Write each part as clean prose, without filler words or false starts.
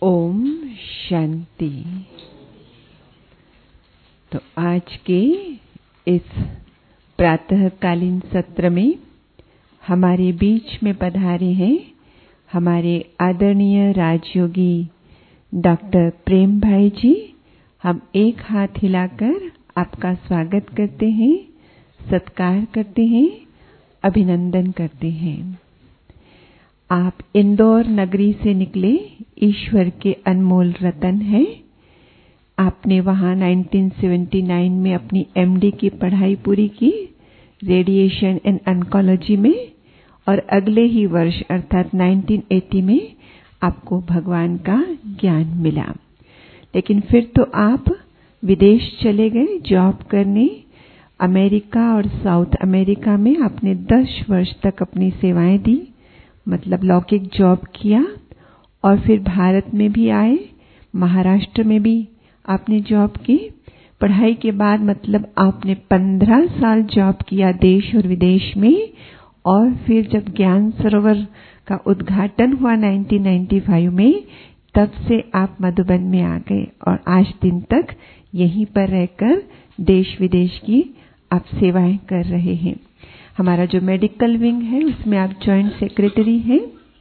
ओम शांति। तो आज के इस प्रातःकालीन सत्र में हमारे बीच में पधारे हैं हमारे आदरणीय राजयोगी डॉक्टर प्रेम भाई जी। हम एक हाथ हिलाकर आपका स्वागत करते हैं, सत्कार करते हैं, अभिनंदन करते हैं। आप इंदौर नगरी से निकले ईश्वर के अनमोल रतन हैं। आपने वहां 1979 में अपनी एमडी की पढ़ाई पूरी की रेडिएशन एंड ऑन्कोलॉजी में, और अगले ही वर्ष अर्थात 1980 में आपको भगवान का ज्ञान मिला। लेकिन फिर तो आप विदेश चले गए जॉब करने। अमेरिका और साउथ अमेरिका में आपने 10 वर्ष तक अपनी सेवाएं दी, मतलब लौकिक जॉब किया। और फिर भारत में भी आए, महाराष्ट्र में भी आपने जॉब की। पढ़ाई के बाद मतलब आपने 15 साल जॉब किया देश और विदेश में। और फिर जब ज्ञान सरोवर का उद्घाटन हुआ 1995 में, तब से आप मधुबन में आ गए और आज दिन तक यहीं पर रहकर देश विदेश की आप सेवाएं कर रहे हैं। हमारा जो मेडिकल विंग है उसमें आप जॉइंट सेक्रेटरी हैं।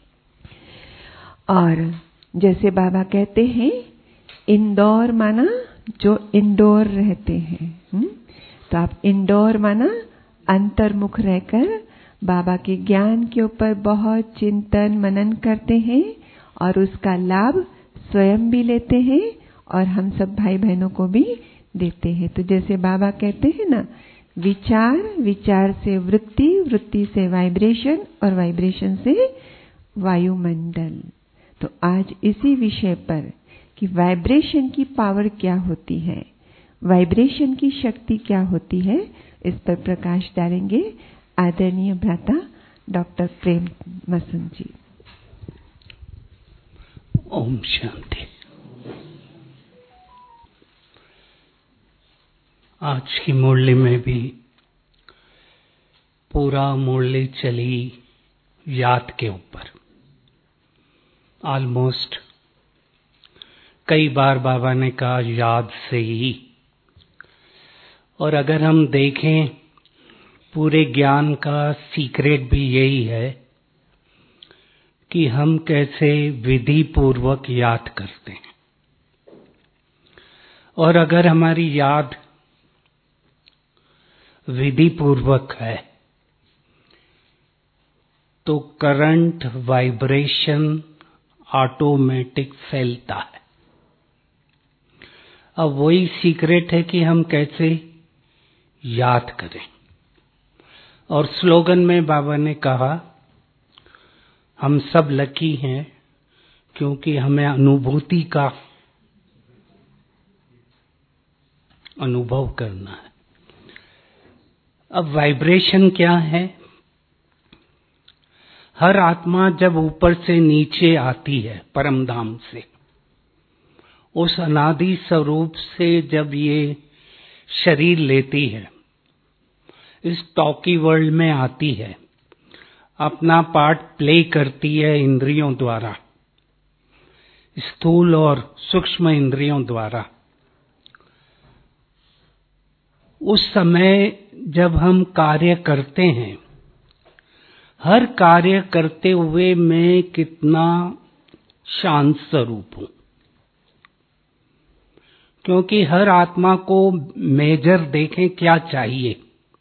और जैसे बाबा कहते हैं, इंदौर माना जो इंडोर रहते हैं। तो आप इंडोर माना अंतर्मुख रहकर बाबा के ज्ञान के ऊपर बहुत चिंतन मनन करते हैं और उसका लाभ स्वयं भी लेते हैं और हम सब भाई बहनों को भी देते हैं। तो जैसे बाबा कहते हैं ना, विचार, विचार से वृत्ति, वृत्ति से वाइब्रेशन और वाइब्रेशन से वायुमंडल। तो आज इसी विषय पर कि वाइब्रेशन की पावर क्या होती है, वाइब्रेशन की शक्ति क्या होती है, इस पर प्रकाश डालेंगे आदरणीय भ्राता डॉक्टर प्रेम मसन जी। ओम शांति। आज की मुरली में भी पूरा मुरली चली याद के ऊपर। ऑलमोस्ट कई बार बाबा ने कहा याद से ही। और अगर हम देखें, पूरे ज्ञान का सीक्रेट भी यही है कि हम कैसे विधि पूर्वक याद करते हैं। और अगर हमारी याद विधि पूर्वक है तो करंट वाइब्रेशन ऑटोमेटिक फैलता है। अब वही सीक्रेट है कि हम कैसे याद करें। और स्लोगन में बाबा ने कहा, हम सब लकी हैं क्योंकि हमें अनुभूति का अनुभव करना है। अब वाइब्रेशन क्या है? हर आत्मा जब ऊपर से नीचे आती है परम धाम से, उस अनादि स्वरूप से जब ये शरीर लेती है, इस टॉकी वर्ल्ड में आती है, अपना पार्ट प्ले करती है इंद्रियों द्वारा, स्थूल और सूक्ष्म इंद्रियों द्वारा। उस समय जब हम कार्य करते हैं, हर कार्य करते हुए मैं कितना शांत स्वरूप हूं, क्योंकि हर आत्मा को मेजर देखें क्या चाहिए।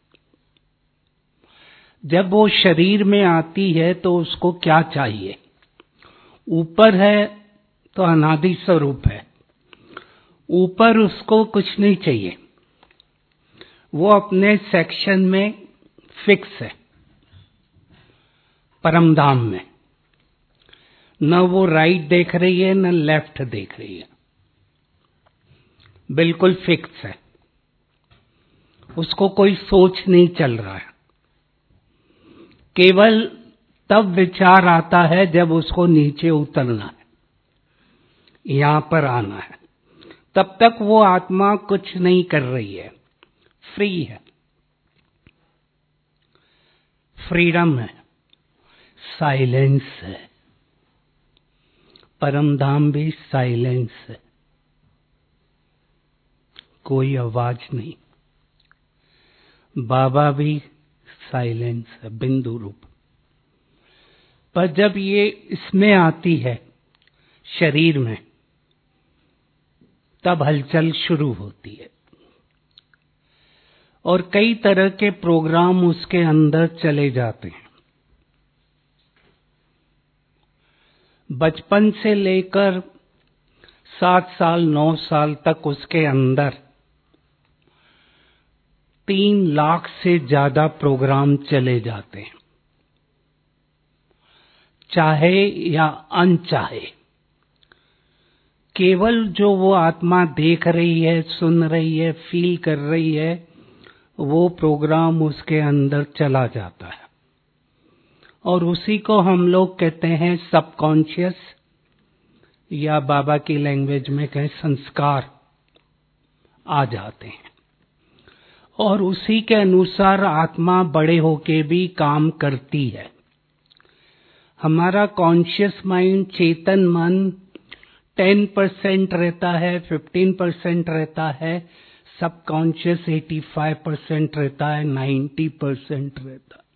जब वो शरीर में आती है तो उसको क्या चाहिए? ऊपर है तो अनादि स्वरूप है, ऊपर उसको कुछ नहीं चाहिए, वो अपने सेक्शन में फिक्स है। परमधाम में न वो राइट देख रही है न लेफ्ट देख रही है, बिल्कुल फिक्स है। उसको कोई सोच नहीं चल रहा है। केवल तब विचार आता है जब उसको नीचे उतरना है, यहां पर आना है। तब तक वो आत्मा कुछ नहीं कर रही है, फ्री है, फ्रीडम है, साइलेंस है, परमधाम भी साइलेंस है, कोई आवाज नहीं। बाबा भी साइलेंस है, बिंदु रूप। पर जब ये इसमें आती है शरीर में, तब हलचल शुरू होती है और कई तरह के प्रोग्राम उसके अंदर चले जाते हैं। बचपन से लेकर 7 साल 9 साल तक उसके अंदर 3 लाख से ज्यादा प्रोग्राम चले जाते हैं, चाहे या अनचाहे। केवल जो वो आत्मा देख रही है, सुन रही है, फील कर रही है, वो प्रोग्राम उसके अंदर चला जाता है और उसी को हम लोग कहते हैं सबकॉन्शियस, या बाबा की लैंग्वेज में कहें संस्कार आ जाते हैं और उसी के अनुसार आत्मा बड़े होके भी काम करती है। हमारा कॉन्शियस माइंड, चेतन मन 10% रहता है, 15% रहता है, सबकॉन्शियस 85% रहता है, 90% रहता है।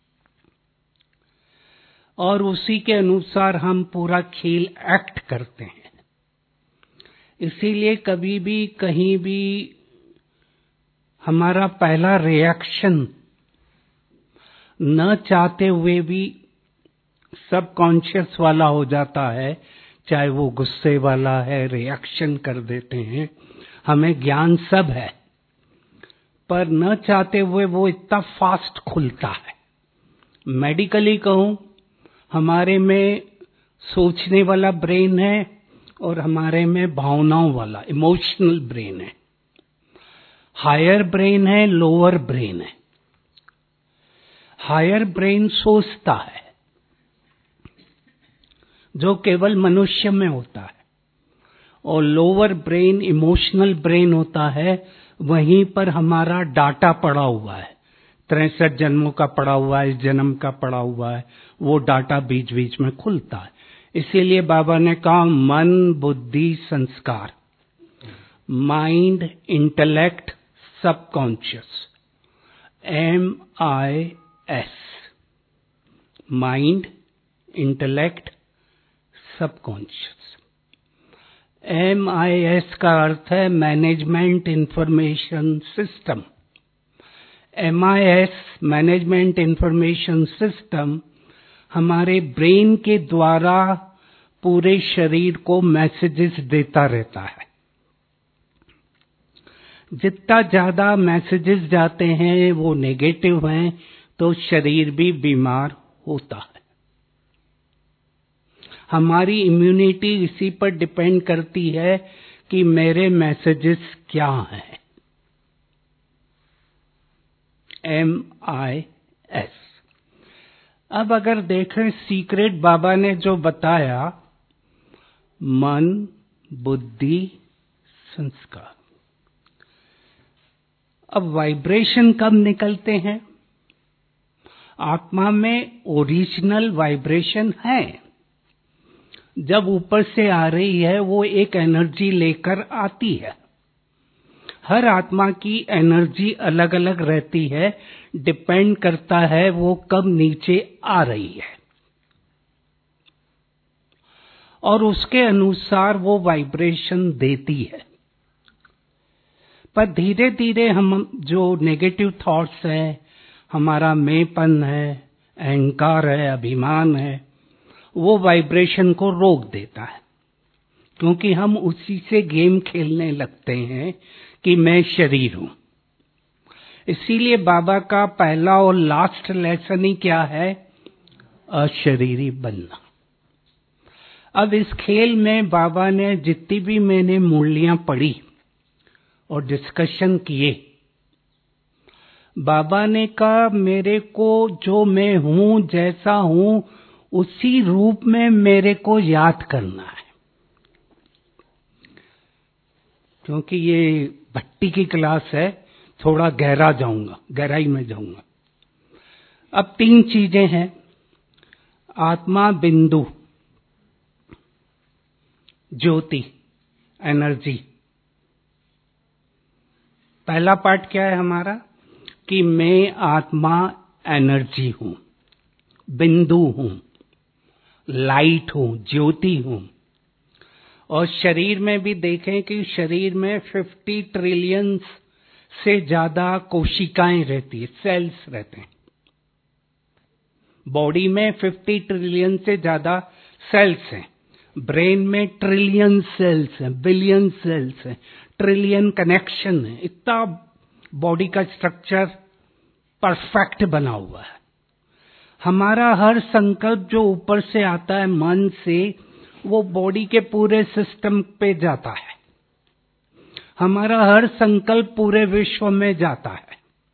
और उसी के अनुसार हम पूरा खेल एक्ट करते हैं। इसीलिए कभी भी कहीं भी हमारा पहला रिएक्शन न चाहते हुए भी सबकॉन्शियस वाला हो जाता है, चाहे वो गुस्से वाला है, रिएक्शन कर देते हैं। हमें ज्ञान सब है, पर न चाहते हुए वो इतना फास्ट खुलता है। मेडिकली कहूं, हमारे में सोचने वाला ब्रेन है और हमारे में भावनाओं वाला इमोशनल ब्रेन है। हायर ब्रेन है, लोअर ब्रेन है। हायर ब्रेन सोचता है, जो केवल मनुष्य में होता है, और लोअर ब्रेन इमोशनल ब्रेन होता है। वहीं पर हमारा डाटा पड़ा हुआ है, 63 जन्मों का पड़ा हुआ है, इस जन्म का पड़ा हुआ है। वो डाटा बीच बीच में खुलता है। इसीलिए बाबा ने कहा मन, बुद्धि, संस्कार, mind, intellect, subconscious, MIS, mind, intellect, subconscious. MIS का अर्थ है management information system. MIS, management information system, हमारे ब्रेन के द्वारा पूरे शरीर को मैसेजेस देता रहता है। जितना ज्यादा मैसेजेस जाते हैं वो नेगेटिव हैं, तो शरीर भी बीमार होता है। हमारी इम्यूनिटी इसी पर डिपेंड करती है कि मेरे मैसेजेस क्या हैं। MIS। अब अगर देखें सीक्रेट बाबा ने जो बताया, मन, बुद्धि, संस्कार। अब वाइब्रेशन कब निकलते हैं? आत्मा में ओरिजिनल वाइब्रेशन है। जब ऊपर से आ रही है, वो एक एनर्जी लेकर आती है। हर आत्मा की एनर्जी अलग अलग रहती है, डिपेंड करता है वो कब नीचे आ रही है, और उसके अनुसार वो वाइब्रेशन देती है। पर धीरे धीरे हम जो नेगेटिव थॉट्स है, हमारा मैंपन है, अहंकार है, अभिमान है, वो वाइब्रेशन को रोक देता है, क्योंकि हम उसी से गेम खेलने लगते हैं कि मैं शरीर हूं। इसीलिए बाबा का पहला और लास्ट लेसन ही क्या है? अशरीरी बनना। अब इस खेल में बाबा ने जितनी भी मैंने मूर्तियां पढ़ी और डिस्कशन किए, बाबा ने कहा मेरे को जो मैं हूं, जैसा हूं, उसी रूप में मेरे को याद करना है। क्योंकि ये भट्टी की क्लास है, थोड़ा गहरा जाऊंगा, गहराई में जाऊंगा। अब 3 चीजें हैं। आत्मा बिंदु, ज्योति, एनर्जी। पहला पार्ट क्या है हमारा कि मैं आत्मा एनर्जी हूं, बिंदु हूं, लाइट हूं, ज्योति हूं। और शरीर में भी देखें कि शरीर में 50 ट्रिलियन से ज्यादा कोशिकाएं रहती है, सेल्स रहते हैं। बॉडी में 50 ट्रिलियन से ज्यादा सेल्स हैं। ब्रेन में ट्रिलियन सेल्स हैं, बिलियन सेल्स हैं, ट्रिलियन कनेक्शन है। इतना बॉडी का स्ट्रक्चर परफेक्ट बना हुआ है। हमारा हर संकल्प जो ऊपर से आता है मन से, वो बॉडी के पूरे सिस्टम पे जाता है। हमारा हर संकल्प पूरे विश्व में जाता है।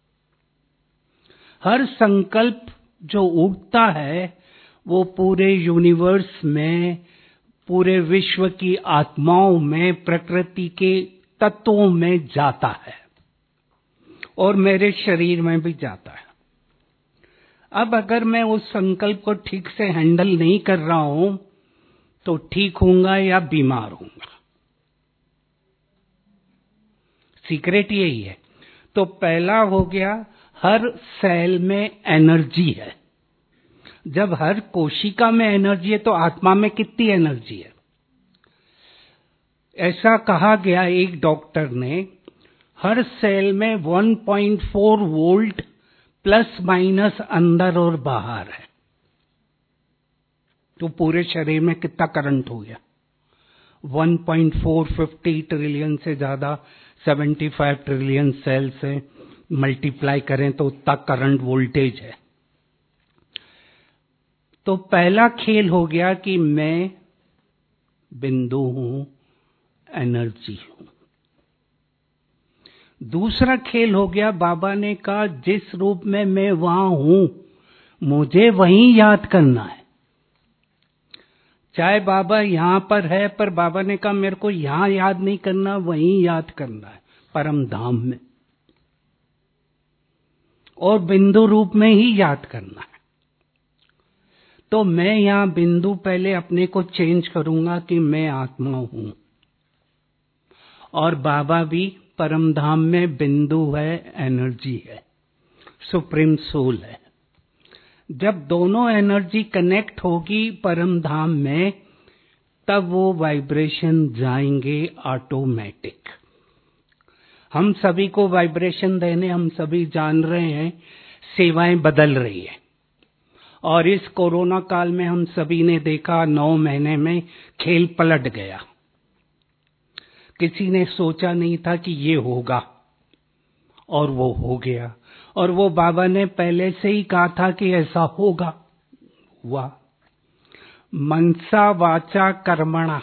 हर संकल्प जो उठता है वो पूरे यूनिवर्स में, पूरे विश्व की आत्माओं में, प्रकृति के तत्वों में जाता है और मेरे शरीर में भी जाता है। अब अगर मैं उस संकल्प को ठीक से हैंडल नहीं कर रहा हूं तो ठीक होऊंगा या बीमार होऊंगा। सीक्रेट यही है। तो पहला हो गया, हर सेल में एनर्जी है। जब हर कोशिका में एनर्जी है तो आत्मा में कितनी एनर्जी है? ऐसा कहा गया एक डॉक्टर ने, हर सेल में 1.4 वोल्ट प्लस माइनस अंदर और बाहर है। तो पूरे शरीर में कितना करंट हो गया? 1.450 ट्रिलियन से ज्यादा 75 ट्रिलियन सेल से मल्टीप्लाई करें तो उतना करंट वोल्टेज है। तो पहला खेल हो गया कि मैं बिंदु हूं, एनर्जी हूं। दूसरा खेल हो गया, बाबा ने कहा जिस रूप में मैं वहां हूं मुझे वहीं याद करना है। चाहे बाबा यहां पर है, पर बाबा ने कहा मेरे को यहां याद नहीं करना, वहीं याद करना है, परम धाम में, और बिंदु रूप में ही याद करना है। तो मैं यहां बिंदु पहले अपने को चेंज करूंगा कि मैं आत्मा हूं, और बाबा भी परम धाम में बिंदु है, एनर्जी है, सुप्रीम सोल है। जब दोनों एनर्जी कनेक्ट होगी परम धाम में, तब वो वाइब्रेशन जाएंगे ऑटोमेटिक। हम सभी को वाइब्रेशन देने, हम सभी जान रहे हैं, सेवाएं बदल रही है। और इस कोरोना काल में हम सभी ने देखा 9 महीने में खेल पलट गया। किसी ने सोचा नहीं था कि ये होगा, और वो हो गया। और वो बाबा ने पहले से ही कहा था कि ऐसा होगा, हुआ। मनसा वाचा कर्मणा,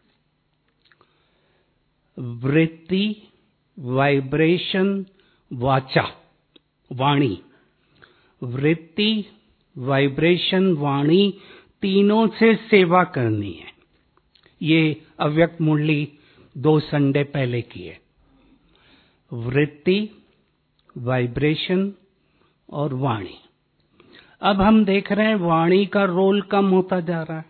वृत्ति, वाइब्रेशन, वाचा, वाणी। वृत्ति, वाइब्रेशन, वाणी, तीनों से सेवा करनी है। ये अव्यक्त मुरली 2 संडे पहले की है। वृत्ति, वाइब्रेशन और वाणी। अब हम देख रहे हैं वाणी का रोल कम होता जा रहा है।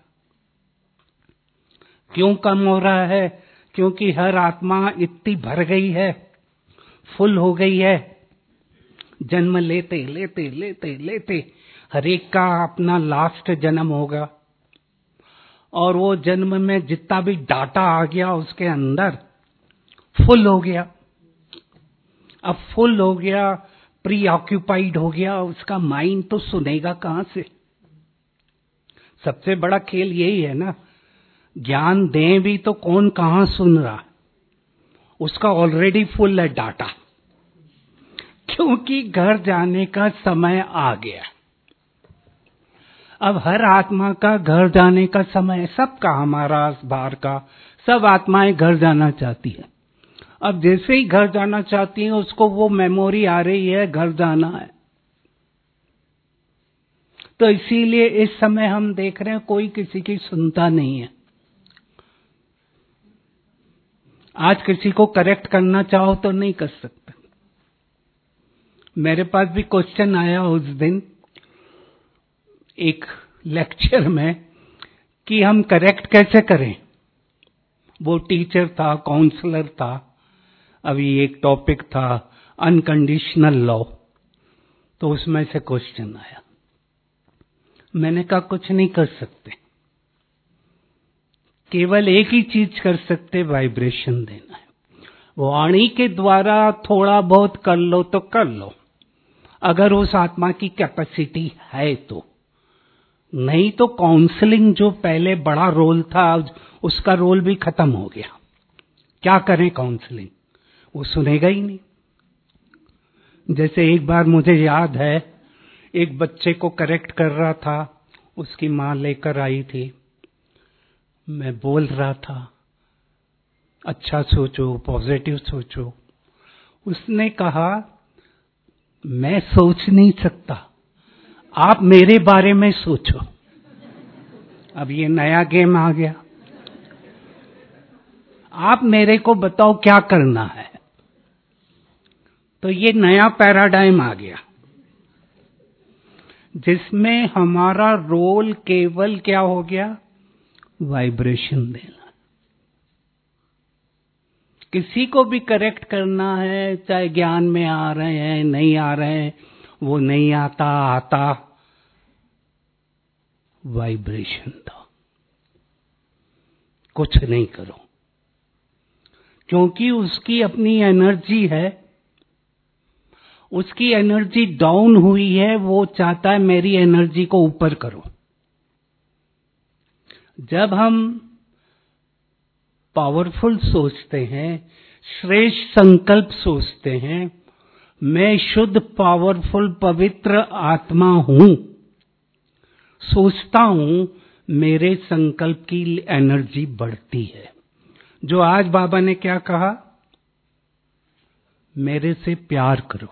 क्यों कम हो रहा है? क्योंकि हर आत्मा इतनी भर गई है, फुल हो गई है। जन्म लेते लेते लेते लेते हर एक का अपना लास्ट जन्म होगा, और वो जन्म में जितना भी डाटा आ गया उसके अंदर फुल हो गया। अब फुल हो गया, प्री ऑक्यूपाइड हो गया, उसका माइंड तो सुनेगा कहां से? सबसे बड़ा खेल यही है ना। ज्ञान दें भी तो कौन कहां सुन रहा है? उसका ऑलरेडी फुल है डाटा, क्योंकि घर जाने का समय आ गया। अब हर आत्मा का घर जाने का समय, सबका, हमारा, बाहर का, सब आत्माएं घर जाना चाहती है। अब जैसे ही घर जाना चाहती है उसको वो मेमोरी आ रही है, घर जाना है। तो इसीलिए इस समय हम देख रहे हैं कोई किसी की सुनता नहीं है। आज किसी को करेक्ट करना चाहो तो नहीं कर सकते। मेरे पास भी क्वेश्चन आया उस दिन एक लेक्चर में कि हम करेक्ट कैसे करें। वो टीचर था, काउंसलर था। अभी एक टॉपिक था अनकंडीशनल लव, तो उसमें से क्वेश्चन आया। मैंने कहा कुछ नहीं कर सकते, केवल एक ही चीज कर सकते, वाइब्रेशन देना है। वाणी के द्वारा थोड़ा बहुत कर लो तो कर लो, अगर उस आत्मा की कैपेसिटी है तो। नहीं तो काउंसलिंग जो पहले बड़ा रोल था, उसका रोल भी खत्म हो गया। क्या करें काउंसलिंग, वो सुनेगा ही नहीं। जैसे एक बार मुझे याद है, एक बच्चे को करेक्ट कर रहा था, उसकी माँ लेकर आई थी। मैं बोल रहा था अच्छा सोचो, पॉजिटिव सोचो। उसने कहा मैं सोच नहीं सकता, आप मेरे बारे में सोचो। अब ये नया गेम आ गया, आप मेरे को बताओ क्या करना है। तो ये नया पैराडाइम आ गया, जिसमें हमारा रोल केवल क्या हो गया, वाइब्रेशन देना। किसी को भी करेक्ट करना है, चाहे ज्ञान में आ रहे हैं नहीं आ रहे हैं, वो नहीं आता आता, वाइब्रेशन था। कुछ नहीं करो, क्योंकि उसकी अपनी एनर्जी है, उसकी एनर्जी डाउन हुई है, वो चाहता है मेरी एनर्जी को ऊपर करो। जब हम पावरफुल सोचते हैं, श्रेष्ठ संकल्प सोचते हैं, मैं शुद्ध पावरफुल पवित्र आत्मा हूं, सोचता हूं, मेरे संकल्प की एनर्जी बढ़ती है। जो आज बाबा ने क्या कहा, मेरे से प्यार करो।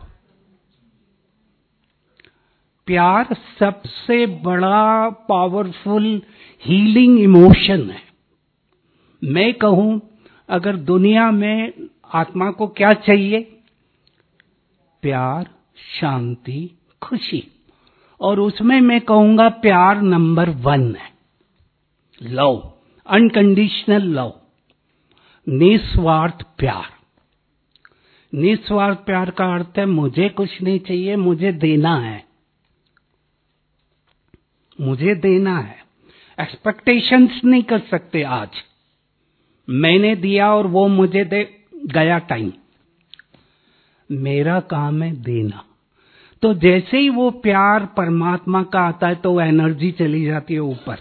प्यार सबसे बड़ा पावरफुल हीलिंग इमोशन है। मैं कहूं अगर दुनिया में आत्मा को क्या चाहिए, प्यार, शांति, खुशी, और उसमें मैं कहूंगा प्यार नंबर 1 है लव, अनकंडीशनल लव, निस्वार्थ प्यार। निस्वार्थ प्यार का अर्थ है मुझे कुछ नहीं चाहिए, मुझे देना है, मुझे देना है। एक्सपेक्टेशंस नहीं कर सकते। आज मैंने दिया और वो मुझे दे गया टाइम, मेरा काम है देना। तो जैसे ही वो प्यार परमात्मा का आता है तो एनर्जी चली जाती है ऊपर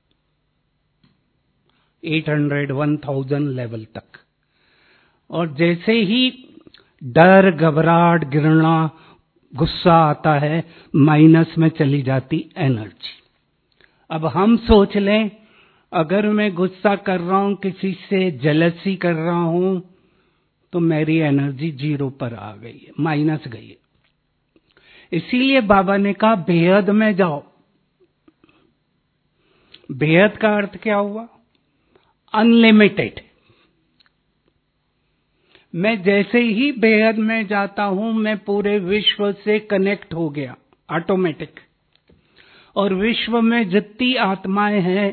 800 1000 लेवल तक। और जैसे ही डर, घबराहट, घृणा, गुस्सा आता है, माइनस में चली जाती एनर्जी। अब हम सोच लें, अगर मैं गुस्सा कर रहा हूं, किसी से जेलसी कर रहा हूं, तो मेरी एनर्जी 0 पर आ गई है, माइनस गई है। इसीलिए बाबा ने कहा बेहद में जाओ। बेहद का अर्थ क्या हुआ, अनलिमिटेड। मैं जैसे ही बेहद में जाता हूं, मैं पूरे विश्व से कनेक्ट हो गया ऑटोमेटिक। और विश्व में जितनी आत्माएं हैं,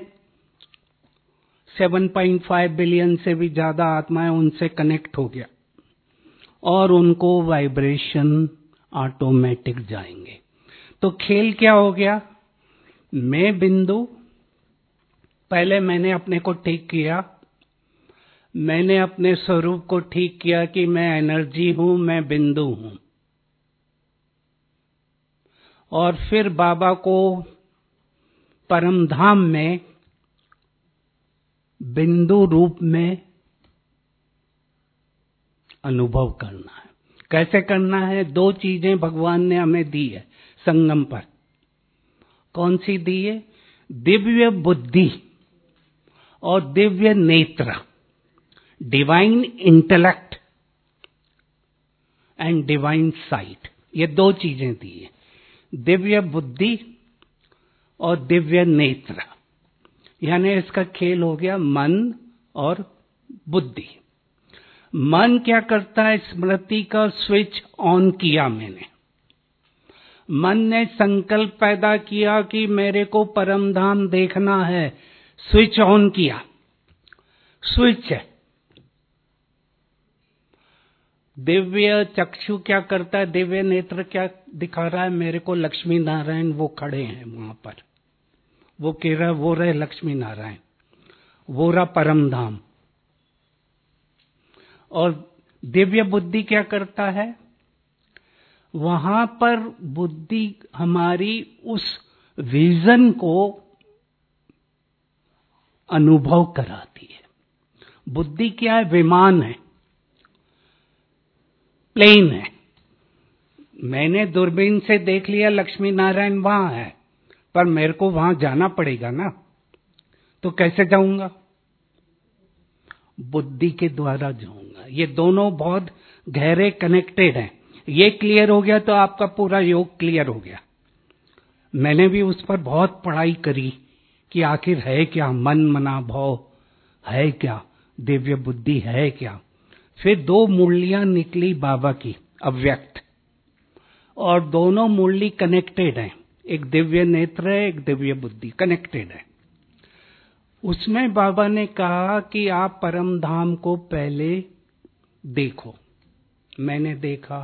7.5 बिलियन से भी ज्यादा आत्माएं, उनसे कनेक्ट हो गया और उनको वाइब्रेशन ऑटोमेटिक जाएंगे। तो खेल क्या हो गया, मैं बिंदु, पहले मैंने अपने को ठीक किया, मैंने अपने स्वरूप को ठीक किया कि मैं एनर्जी हूं, मैं बिंदु हूं। और फिर बाबा को परम धाम में बिंदु रूप में अनुभव करना है। कैसे करना है, 2 चीजें भगवान ने हमें दी है संगम पर। कौन सी दी है, दिव्य बुद्धि और दिव्य नेत्र, divine intellect and divine sight. ये 2 चीजें दी है, दिव्य बुद्धि और दिव्य नेत्र। यानी इसका खेल हो गया मन और बुद्धि। मन क्या करता है, स्मृति का स्विच ऑन किया मैंने। मन ने संकल्प पैदा किया कि मेरे को परम धाम देखना है, स्विच ऑन किया, स्विच है। दिव्य चक्षु क्या करता है, दिव्य नेत्र क्या दिखा रहा है मेरे को? लक्ष्मी नारायण वो खड़े हैं वहां पर, वो कह रहा, वो रहे लक्ष्मी नारायण, वो रहा परम धाम। और दिव्य बुद्धि क्या करता है? वहां पर बुद्धि हमारी उस विजन को अनुभव कराती है। बुद्धि क्या है? विमान है, प्लेन है। मैंने दूरबीन से देख लिया लक्ष्मी नारायण वहां है, पर मेरे को वहां जाना पड़ेगा ना, तो कैसे जाऊंगा? बुद्धि के द्वारा जाऊंगा। ये दोनों बहुत गहरे कनेक्टेड हैं। ये क्लियर हो गया तो आपका पूरा योग क्लियर हो गया। मैंने भी उस पर बहुत पढ़ाई करी कि आखिर है क्या मन, मना, भाव है क्या, दिव्य बुद्धि है क्या। फिर दो मुरलियां निकली बाबा की, अव्यक्त, और दोनों मुरली कनेक्टेड हैं। एक दिव्य नेत्र है, एक दिव्य बुद्धि, कनेक्टेड है। उसमें बाबा ने कहा कि आप परम धाम को पहले देखो। मैंने देखा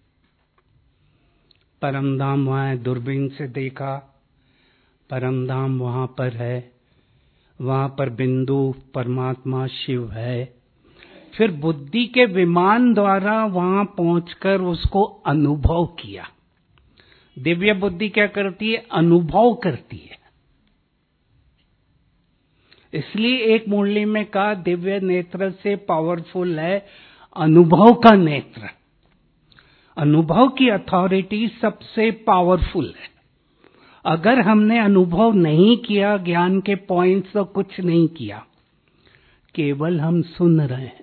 परम धाम वहां है, दूरबीन से देखा परम धाम वहां पर है, वहां पर बिंदु परमात्मा शिव है। फिर बुद्धि के विमान द्वारा वहां पहुंचकर उसको अनुभव किया। दिव्य बुद्धि क्या करती है? अनुभव करती है। इसलिए एक मुरली में कहा दिव्य नेत्र से पावरफुल है अनुभव का नेत्र। अनुभव की अथॉरिटी सबसे पावरफुल है। अगर हमने अनुभव नहीं किया ज्ञान के पॉइंट्स, तो कुछ नहीं किया, केवल हम सुन रहे हैं,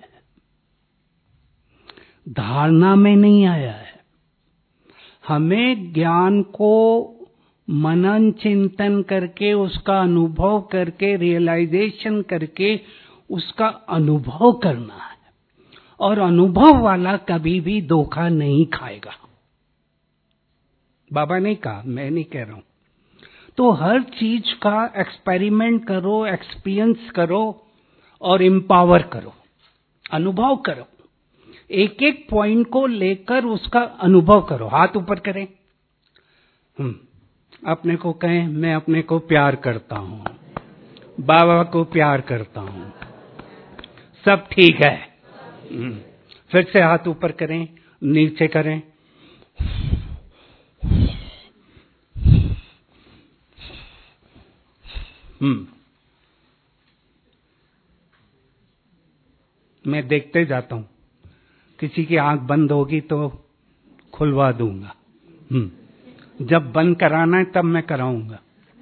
धारणा में नहीं आया है। हमें ज्ञान को मनन चिंतन करके, उसका अनुभव करके, रियलाइजेशन करके उसका अनुभव करना है। और अनुभव वाला कभी भी धोखा नहीं खाएगा। बाबा ने कहा, मैं नहीं कह रहा हूं। तो हर चीज का एक्सपेरिमेंट करो, एक्सपीरियंस करो और एम्पावर करो, अनुभव करो। एक एक पॉइंट को लेकर उसका अनुभव करो। हाथ ऊपर करें। अपने को कहें, मैं अपने को प्यार करता हूं, बाबा को प्यार करता हूं, सब ठीक है। फिर से हाथ ऊपर करें, नीचे करें। मैं देखते जाता हूं, किसी की आंख बंद होगी तो खुलवा दूंगा। जब बंद कराना है तब मैं कराऊंगा।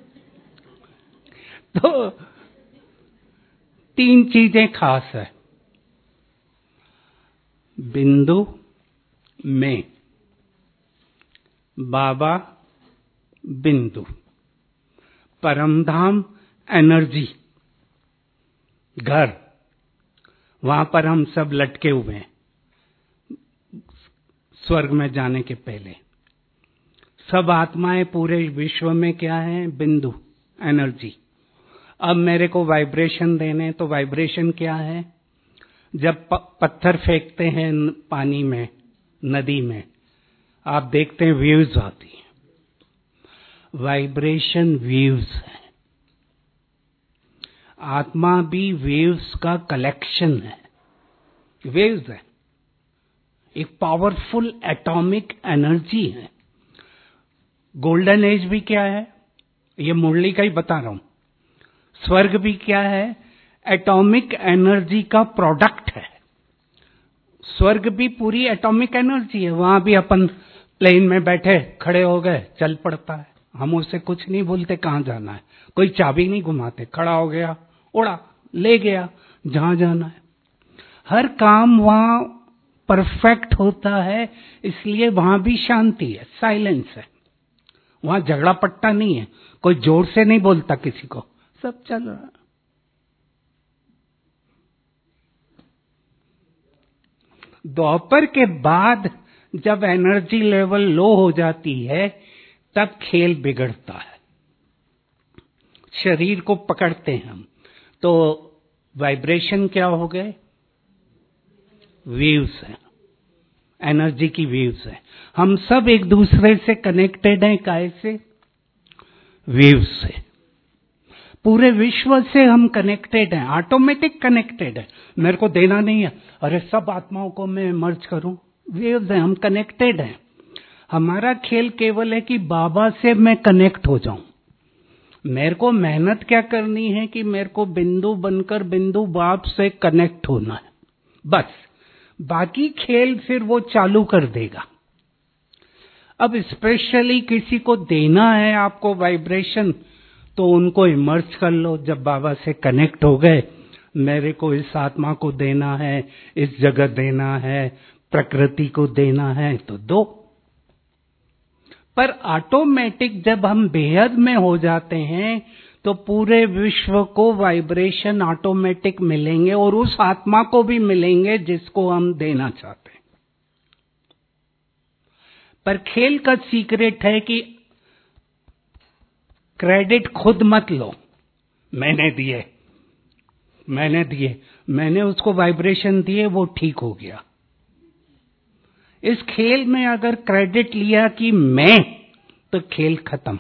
तो तीन चीजें खास है बिंदु में, बाबा बिंदु, परमधाम एनर्जी, घर, वहां पर हम सब लटके हुए हैं स्वर्ग में जाने के पहले। सब आत्माएं पूरे विश्व में क्या है? बिंदु, एनर्जी। अब मेरे को वाइब्रेशन देने, तो वाइब्रेशन क्या है? जब पत्थर फेंकते हैं पानी में, नदी में, आप देखते हैं वेव्स आती हैं। वाइब्रेशन वेव्स है। आत्मा भी वेव्स का कलेक्शन है। वेव्स है, एक पावरफुल एटॉमिक एनर्जी है। गोल्डन एज भी क्या है? ये मुरली का ही बता रहा हूं। स्वर्ग भी क्या है? एटॉमिक एनर्जी का प्रोडक्ट है। स्वर्ग भी पूरी एटॉमिक एनर्जी है। वहां भी अपन प्लेन में बैठे, खड़े हो गए, चल पड़ता है। हम उससे कुछ नहीं बोलते कहां जाना है, कोई चाबी नहीं घुमाते, खड़ा हो गया, उड़ा, ले गया जहां जाना है। हर काम वहां परफेक्ट होता है, इसलिए वहां भी शांति है, साइलेंस है। वहां झगड़ा पट्टा नहीं है, कोई जोर से नहीं बोलता किसी को, सब चल रहा है। दोपहर के बाद जब एनर्जी लेवल लो हो जाती है, तब खेल बिगड़ता है। शरीर को पकड़ते हैं हम, तो वाइब्रेशन क्या हो गए? वेव्स हैं। एनर्जी की वेव्स है। हम सब एक दूसरे से कनेक्टेड हैं, कैसे? वेव्स से। पूरे विश्व से हम कनेक्टेड हैं, ऑटोमेटिक कनेक्टेड है। मेरे को देना नहीं है, अरे सब आत्माओं को मैं मर्ज करूं। वेव्स हैं, हम कनेक्टेड हैं। हमारा खेल केवल है कि बाबा से मैं कनेक्ट हो जाऊं। मेरे को मेहनत क्या करनी है कि मेरे को बिंदु बनकर बिंदु बाप से कनेक्ट होना है, बस। बाकी खेल फिर वो चालू कर देगा। अब स्पेशली किसी को देना है आपको वाइब्रेशन, तो उनको इमर्ज कर लो। जब बाबा से कनेक्ट हो गए, मेरे को इस आत्मा को देना है, इस जगह देना है, प्रकृति को देना है, तो दो। पर ऑटोमेटिक जब हम बेहद में हो जाते हैं तो पूरे विश्व को वाइब्रेशन ऑटोमेटिक मिलेंगे और उस आत्मा को भी मिलेंगे जिसको हम देना चाहते हैं। पर खेल का सीक्रेट है कि क्रेडिट खुद मत लो। मैंने दिए, मैंने उसको वाइब्रेशन दिए, वो ठीक हो गया। इस खेल में अगर क्रेडिट लिया कि मैं, तो खेल खत्म।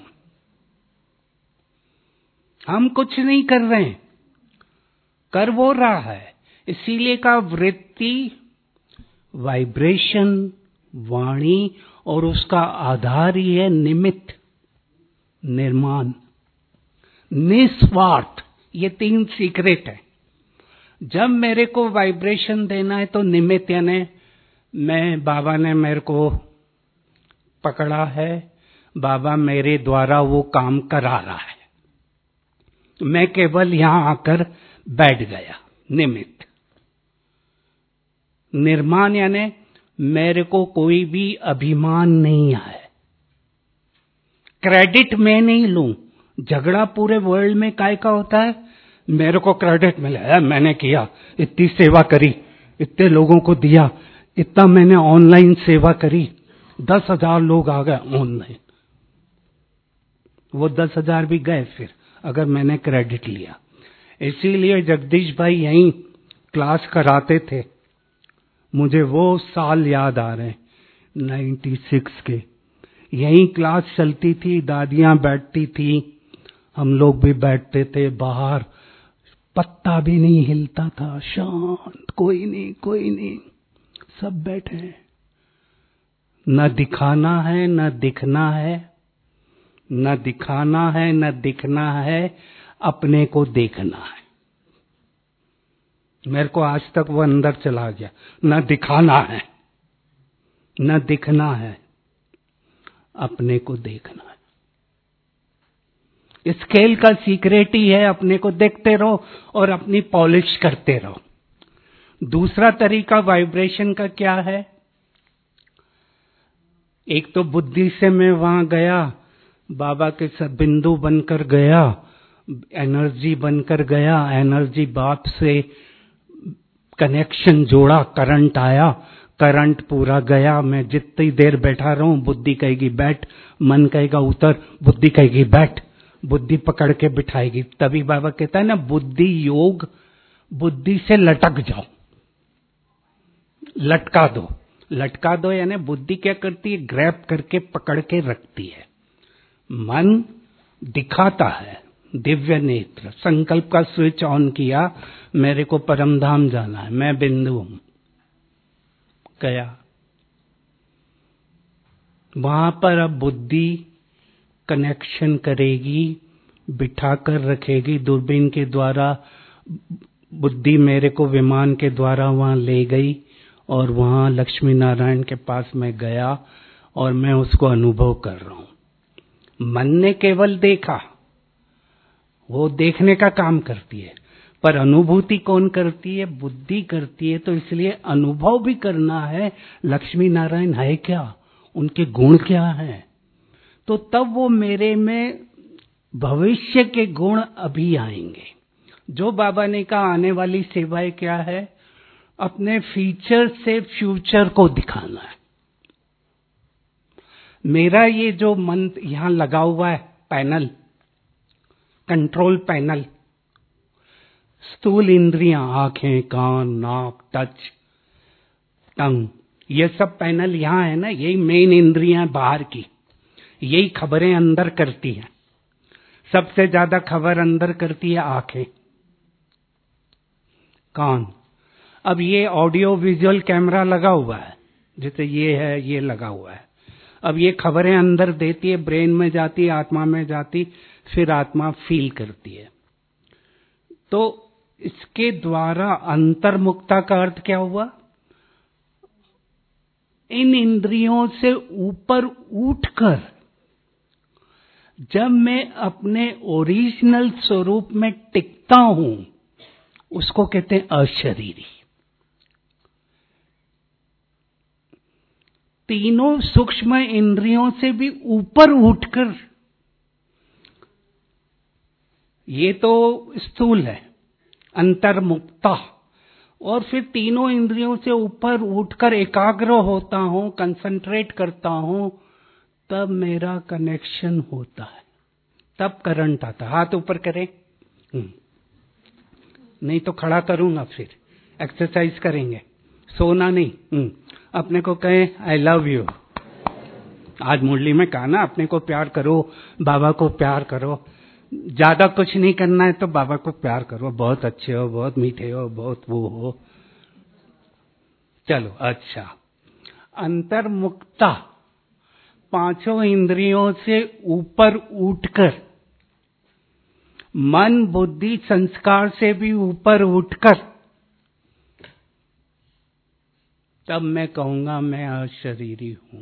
हम कुछ नहीं कर रहे हैं, कर वो रहा है। इसीलिए का वृत्ति, वाइब्रेशन, वाणी और उसका आधार ही है निमित्त, निर्माण, निस्वार्थ। ये तीन सीक्रेट है। जब मेरे को वाइब्रेशन देना है तो निमित्त, यानी मैं, बाबा ने मेरे को पकड़ा है, बाबा मेरे द्वारा वो काम करा रहा है, मैं केवल यहां आकर बैठ गया, निमित्त। निर्माण यानी मेरे को कोई भी अभिमान नहीं है, क्रेडिट मैं नहीं लूं। झगड़ा पूरे वर्ल्ड में काय का होता है? मेरे को क्रेडिट मिला, मैंने किया, इतनी सेवा करी, इतने लोगों को दिया, इतना मैंने ऑनलाइन सेवा करी, 10,000 लोग आ गए ऑनलाइन। वो 10,000 भी गए फिर, अगर मैंने क्रेडिट लिया। इसीलिए जगदीश भाई यहीं क्लास कराते थे। मुझे वो साल याद आ रहे, 96 के। यहीं क्लास चलती थी, दादियां बैठती थी, हम लोग भी बैठते थे बाहर। पत्ता भी नहीं हिलता था, शांत, कोई नहीं, सब बैठे हैं। न दिखाना है, न दिखना है, न दिखाना है, न दिखना है, अपने को देखना है। मेरे को आज तक वो अंदर चला गया। न दिखाना है, न दिखना है, अपने को देखना है। इस खेल का सीक्रेट ही है, अपने को देखते रहो और अपनी पॉलिश करते रहो। दूसरा तरीका वाइब्रेशन का क्या है? एक तो बुद्धि से मैं वहां गया, बाबा के सब बिंदु बनकर गया, एनर्जी बनकर गया, एनर्जी बाप से कनेक्शन जोड़ा, करंट आया, करंट पूरा गया। मैं जितनी देर बैठा रहूं, बुद्धि कहेगी बैठ, मन कहेगा उतर, बुद्धि कहेगी बैठ, बुद्धि पकड़ के बिठाएगी। तभी बाबा कहता है ना, बुद्धि योग, बुद्धि से लटक जाओ, लटका दो यानी बुद्धि क्या करती है? ग्रैब करके पकड़ के रखती है। मन दिखाता है, दिव्य नेत्र, संकल्प का स्विच ऑन किया, मेरे को परमधाम जाना है, मैं बिंदु हूं, गया। वहां पर अब बुद्धि कनेक्शन करेगी, बिठाकर रखेगी दूरबीन के द्वारा। बुद्धि मेरे को विमान के द्वारा वहां ले गई और वहां लक्ष्मी नारायण के पास मैं गया और मैं उसको अनुभव कर रहा हूं। मन ने केवल देखा, वो देखने का काम करती है, पर अनुभूति कौन करती है? बुद्धि करती है। तो इसलिए अनुभव भी करना है, लक्ष्मी नारायण है क्या, उनके गुण क्या हैं, तो तब वो मेरे में भविष्य के गुण अभी आएंगे। जो बाबा ने कहा आने वाली सेवाएं क्या है? अपने फीचर से फ्यूचर को दिखाना है। मेरा ये जो मंत्र यहां लगा हुआ है, पैनल, कंट्रोल पैनल, स्थूल इंद्रियां, आंखें, कान, नाक, टच, टंग, ये सब पैनल यहाँ है ना, यही मेन इंद्रियां बाहर की, यही खबरें अंदर करती हैं। सबसे ज्यादा खबर अंदर करती है आंखें, कान। अब ये ऑडियो विजुअल कैमरा लगा हुआ है, जैसे ये है, ये लगा हुआ है। अब ये खबरें अंदर देती है, ब्रेन में जाती है, आत्मा में जाती, फिर आत्मा फील करती है। तो इसके द्वारा अंतर्मुक्ता का अर्थ क्या हुआ? इन इंद्रियों से ऊपर उठकर जब मैं अपने ओरिजिनल स्वरूप में टिकता हूं, उसको कहते हैं अशरीरी। तीनों सूक्ष्म इंद्रियों से भी ऊपर उठकर, ये तो स्थूल है अंतर्मुक्ता, और फिर तीनों इंद्रियों से ऊपर उठकर एकाग्र होता हूं, कंसंट्रेट करता हूं, तब मेरा कनेक्शन होता है, तब करंट आता है। हाथ ऊपर करें, नहीं तो खड़ा करूंगा, फिर एक्सरसाइज करेंगे, सोना नहीं। अपने को कहे आई लव यू। आज मुरली में कहा ना, अपने को प्यार करो, बाबा को प्यार करो। ज्यादा कुछ नहीं करना है तो बाबा को प्यार करो, बहुत अच्छे हो, बहुत मीठे हो, बहुत वो हो। चलो अच्छा, अंतर्मुक्ता पांचों इंद्रियों से ऊपर उठकर, मन बुद्धि संस्कार से भी ऊपर उठकर, तब मैं कहूंगा मैं अशरीरी हूं।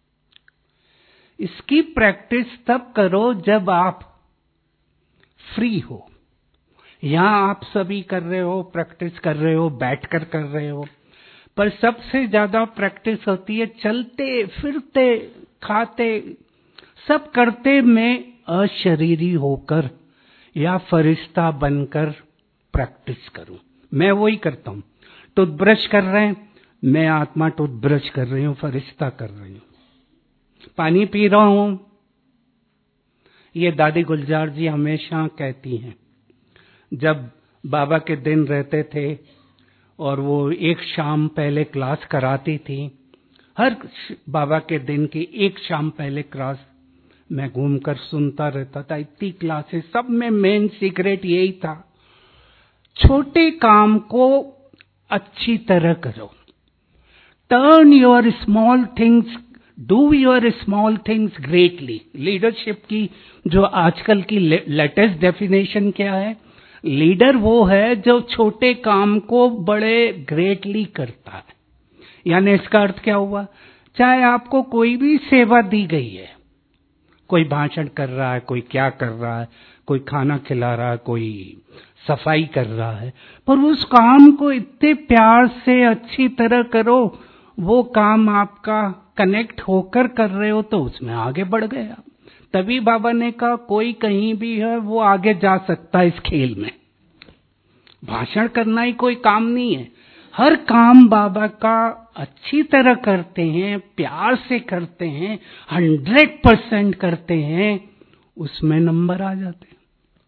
इसकी प्रैक्टिस तब करो जब आप फ्री हो। यहां आप सभी कर रहे हो, प्रैक्टिस कर रहे हो, बैठकर कर रहे हो, पर सबसे ज्यादा प्रैक्टिस होती है चलते फिरते, खाते, सब करते में अशरीरी होकर या फरिश्ता बनकर प्रैक्टिस करूं। मैं वही करता हूं। टूथब्रश कर रहे हैं, मैं आत्मा टूथब्रश कर रही हूं, फरिश्ता कर रही हूं। पानी पी रहा हूं, ये दादी गुलजार जी हमेशा कहती हैं, जब बाबा के दिन रहते थे और वो एक शाम पहले क्लास कराती थी, हर बाबा के दिन की एक शाम पहले क्लास मैं घूमकर सुनता रहता था। इतनी क्लासेस, सब में मेन सीक्रेट यही था, छोटे काम को अच्छी तरह करो। Turn your small things, do your small things greatly. Leadership की जो आजकल की लेटेस्ट डेफिनेशन क्या है? लीडर वो है जो छोटे काम को बड़े ग्रेटली करता है। यानी इसका अर्थ क्या हुआ? चाहे आपको कोई भी सेवा दी गई है, कोई भाषण कर रहा है, कोई क्या कर रहा है, कोई खाना खिला रहा है, कोई सफाई कर रहा है, पर उस काम को इतने प्यार से अच्छी तरह करो, वो काम आपका कनेक्ट होकर कर रहे हो, तो उसमें आगे बढ़ गए आप। तभी बाबा ने कहा कोई कहीं भी है वो आगे जा सकता है इस खेल में। भाषण करना ही कोई काम नहीं है, हर काम बाबा का अच्छी तरह करते हैं, प्यार से करते हैं, 100% करते हैं, उसमें नंबर आ जाते हैं।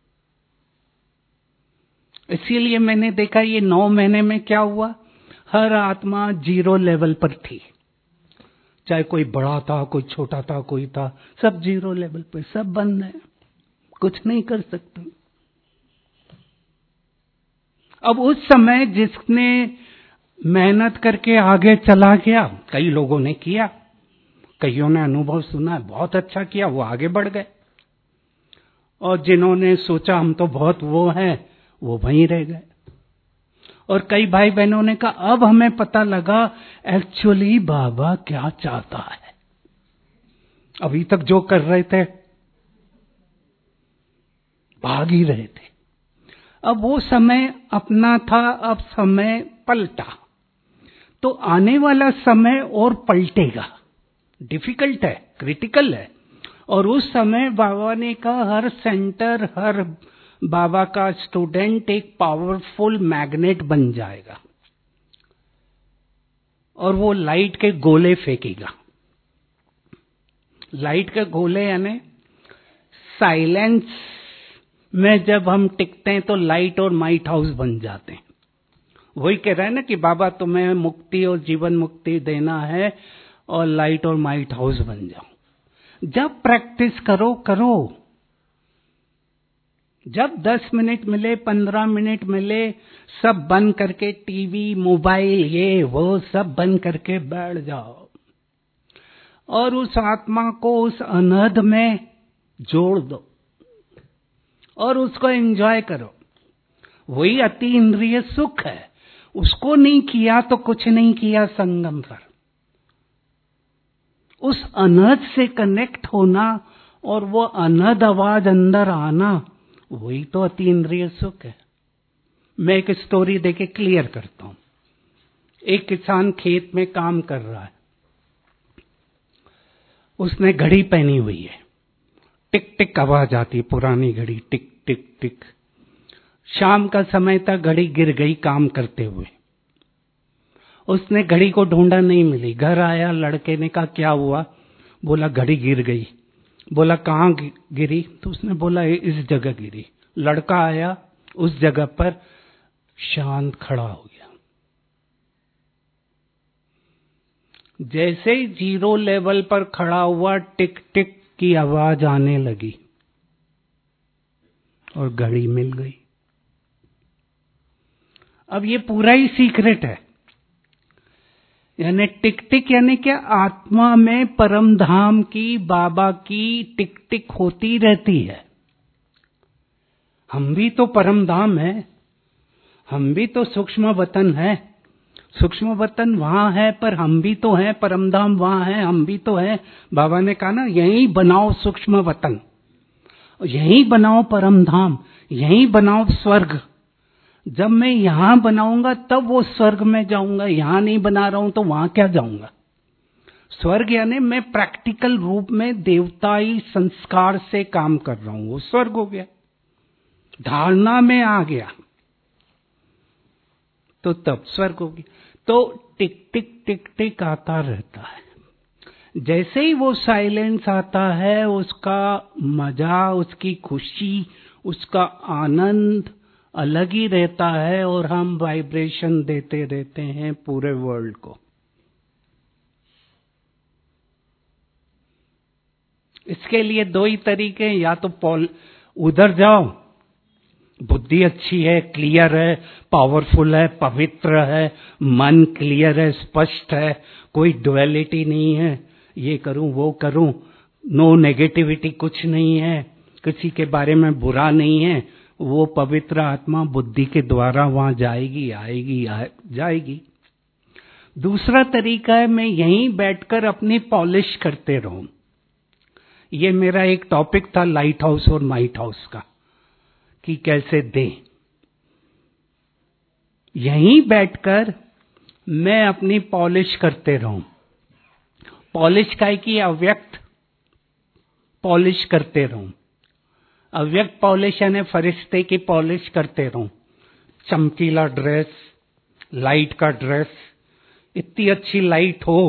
इसीलिए मैंने देखा ये 9 महीने में क्या हुआ, हर आत्मा 0 लेवल पर थी। चाहे कोई बड़ा था, कोई छोटा था, कोई था, सब 0 लेवल पे, सब बंद है, कुछ नहीं कर सकते। अब उस समय जिसने मेहनत करके आगे चला गया, कई लोगों ने किया, कईयों ने अनुभव सुना, बहुत अच्छा किया, वो आगे बढ़ गए, और जिन्होंने सोचा हम तो बहुत वो हैं, वो वहीं रह गए। और कई भाई बहनों ने कहा अब हमें पता लगा एक्चुअली बाबा क्या चाहता है। अभी तक जो कर रहे थे भाग ही रहे थे। अब वो समय अपना था, अब समय पलटा, तो आने वाला समय और पलटेगा। डिफिकल्ट है, क्रिटिकल है। और उस समय बाबा ने कहा हर सेंटर, हर बाबा का स्टूडेंट एक पावरफुल मैग्नेट बन जाएगा और वो लाइट के गोले फेंकेगा। लाइट के गोले यानी साइलेंस में जब हम टिकते हैं तो लाइट और माइट हाउस बन जाते हैं। वही कह रहा है ना कि बाबा तुम्हें मुक्ति और जीवन मुक्ति देना है और लाइट और माइट हाउस बन जाओ। जब प्रैक्टिस करो करो, जब 10 मिनट मिले 15 मिनट मिले, सब बंद करके टीवी मोबाइल ये वो सब बंद करके बैठ जाओ और उस आत्मा को उस अनहद में जोड़ दो और उसको एंजॉय करो। वही अति इंद्रिय सुख है। उसको नहीं किया तो कुछ नहीं किया संगम पर। उस अनहद से कनेक्ट होना और वो अनहद आवाज अंदर आना, वही तो अति इंद्रिय सुख है। मैं एक स्टोरी देके क्लियर करता हूं। एक किसान खेत में काम कर रहा है। उसने घड़ी पहनी हुई है। टिक टिक आवाज आती है, पुरानी घड़ी, टिक टिक टिक। शाम का समय था, घड़ी गिर गई काम करते हुए। उसने घड़ी को ढूंढा, नहीं मिली। घर आया, लड़के ने कहा क्या हुआ? बोला घड़ी गिर गई। बोला कहाँ गिरी? तो उसने बोला इस जगह गिरी। लड़का आया, उस जगह पर शांत खड़ा हो गया। जैसे ही 0 लेवल पर खड़ा हुआ, टिक टिक की आवाज आने लगी और घड़ी मिल गई। अब ये पूरा ही सीक्रेट है। यानी टिक टिक यानी क्या? आत्मा में परम धाम की, बाबा की टिक टिक होती रहती है। हम भी तो परम धाम है, हम भी तो सूक्ष्म वतन है। सूक्ष्म वतन वहां है पर हम भी तो हैं, परम धाम वहां है, हम भी तो हैं। बाबा ने कहा ना, यहीं बनाओ सूक्ष्म वतन, यहीं बनाओ परम धाम, यहीं बनाओ स्वर्ग। जब मैं यहां बनाऊंगा तब वो स्वर्ग में जाऊंगा। यहां नहीं बना रहा हूं तो वहां क्या जाऊंगा? स्वर्ग यानी मैं प्रैक्टिकल रूप में देवताई संस्कार से काम कर रहा हूं, वो स्वर्ग हो गया। धारणा में आ गया तो तब स्वर्ग हो गया। तो टिक टिक टिक टिक आता रहता है। जैसे ही वो साइलेंस आता है, उसका मजा, उसकी खुशी, उसका आनंद अलग ही रहता है और हम वाइब्रेशन देते रहते हैं पूरे वर्ल्ड को। इसके लिए 2 ही तरीके हैं, या तो उधर जाओ, बुद्धि अच्छी है, क्लियर है, पावरफुल है, पवित्र है, मन क्लियर है, स्पष्ट है, कोई डुअलिटी नहीं है, ये करूं वो करूं, नो नेगेटिविटी, कुछ नहीं है, किसी के बारे में बुरा नहीं है। वो पवित्र आत्मा बुद्धि के द्वारा वहां जाएगी, आएगी, जाएगी। दूसरा तरीका है, मैं यहीं बैठकर अपनी पॉलिश करते रहूं। ये मेरा एक टॉपिक था लाइट हाउस और माइट हाउस का, कि कैसे दें। यहीं बैठकर मैं अपनी पॉलिश करते रहूं। पॉलिश काय की? अव्यक्त पॉलिश करते रहूं। अव्यक्त पॉलिश यानी फरिश्ते की पॉलिश करते रहूं। चमकीला ड्रेस, लाइट का ड्रेस, इतनी अच्छी लाइट हो,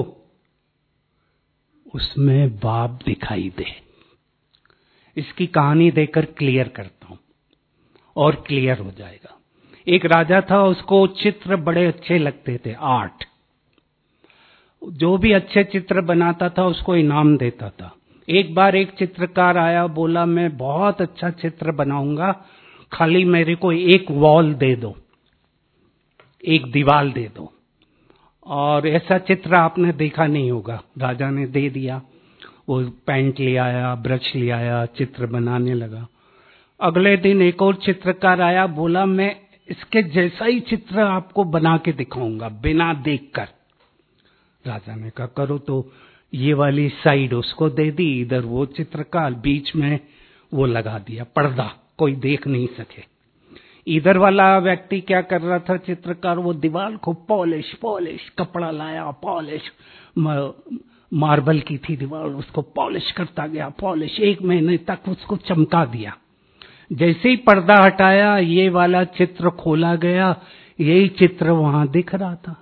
उसमें बाप दिखाई दे। इसकी कहानी देकर क्लियर करता हूं और क्लियर हो जाएगा। एक राजा था, उसको चित्र बड़े अच्छे लगते थे, आर्ट। जो भी अच्छे चित्र बनाता था उसको इनाम देता था। एक बार एक चित्रकार आया, बोला मैं बहुत अच्छा चित्र बनाऊंगा, खाली मेरे को एक वॉल दे दो, एक दीवार दे दो। और ऐसा चित्र आपने देखा नहीं होगा। राजा ने दे दिया। वो पेंट ले आया, ब्रश ले आया, चित्र बनाने लगा। अगले दिन एक और चित्रकार आया, बोला मैं इसके जैसा ही चित्र आपको बना के दिखाऊंगा बिना देखकर। राजा ने कहा करो। तो ये वाली साइड उसको दे दी, इधर वो चित्रकार, बीच में वो लगा दिया पर्दा, कोई देख नहीं सके। इधर वाला व्यक्ति क्या कर रहा था, चित्रकार, वो दीवार को पॉलिश पॉलिश, कपड़ा लाया, पॉलिश, मार्बल की थी दीवार, उसको पॉलिश करता गया, पॉलिश। 1 महीने तक उसको चमका दिया। जैसे ही पर्दा हटाया, ये वाला चित्र खोला गया, यही चित्र वहां दिख रहा था।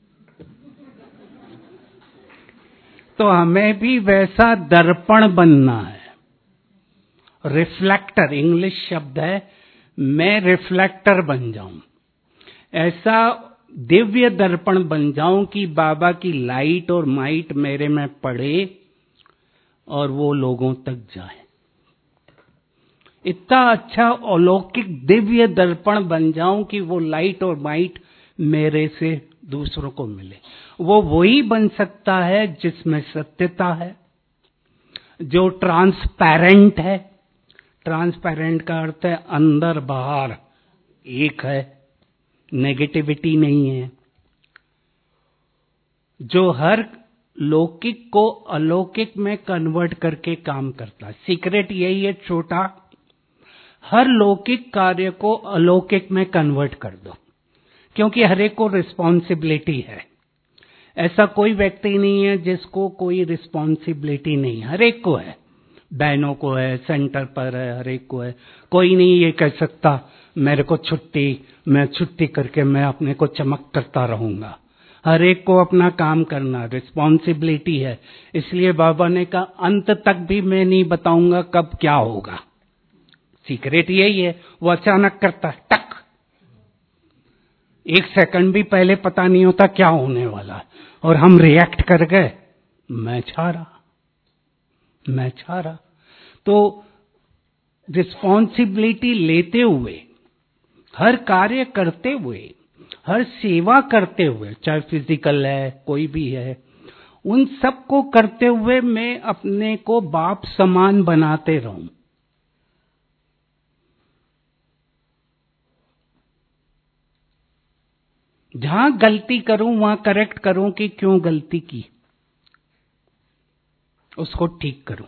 तो हमें भी वैसा दर्पण बनना है। रिफ्लेक्टर इंग्लिश शब्द है, मैं रिफ्लेक्टर बन जाऊं। ऐसा दिव्य दर्पण बन जाऊं कि बाबा की लाइट और माइट मेरे में पड़े और वो लोगों तक जाए। इतना अच्छा अलौकिक दिव्य दर्पण बन जाऊं कि वो लाइट और माइट मेरे से दूसरों को मिले। वो वही बन सकता है जिसमें सत्यता है, जो ट्रांसपेरेंट है। ट्रांसपेरेंट का अर्थ है अंदर बाहर एक है, नेगेटिविटी नहीं है, जो हर लौकिक को अलौकिक में कन्वर्ट करके काम करता है। सीक्रेट यही है छोटा, हर लौकिक कार्य को अलौकिक में कन्वर्ट कर दो, क्योंकि हर एक को रिस्पॉन्सिबिलिटी है। ऐसा कोई व्यक्ति नहीं है जिसको कोई रिस्पॉन्सिबिलिटी नहीं, हर एक को है। बहनों को है, सेंटर पर है, हर एक को है। कोई नहीं ये कह सकता मेरे को छुट्टी, मैं छुट्टी करके मैं अपने को चमक करता रहूंगा। हर एक को अपना काम करना रिस्पॉन्सिबिलिटी है। इसलिए बाबा ने कहा अंत तक भी मैं नहीं बताऊंगा कब क्या होगा। सीक्रेट यही है, वो अचानक करता है, टक, 1 सेकंड भी पहले पता नहीं होता क्या होने वाला है, और हम रिएक्ट कर गए, मैं छा रहा। तो रिस्पॉन्सिबिलिटी लेते हुए, हर कार्य करते हुए, हर सेवा करते हुए, चाहे फिजिकल है कोई भी है, उन सब को करते हुए मैं अपने को बाप समान बनाते रहूं। जहां गलती करूं वहां करेक्ट करूं कि क्यों गलती की, उसको ठीक करूं।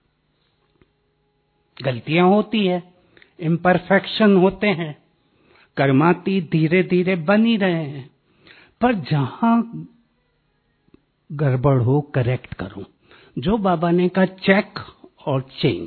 गलतियां होती है, इम्परफेक्शन होते हैं, कर्मातीत धीरे धीरे बन ही रहे हैं, पर जहां गड़बड़ हो करेक्ट करूं। जो बाबा ने कहा चेक और चेंज।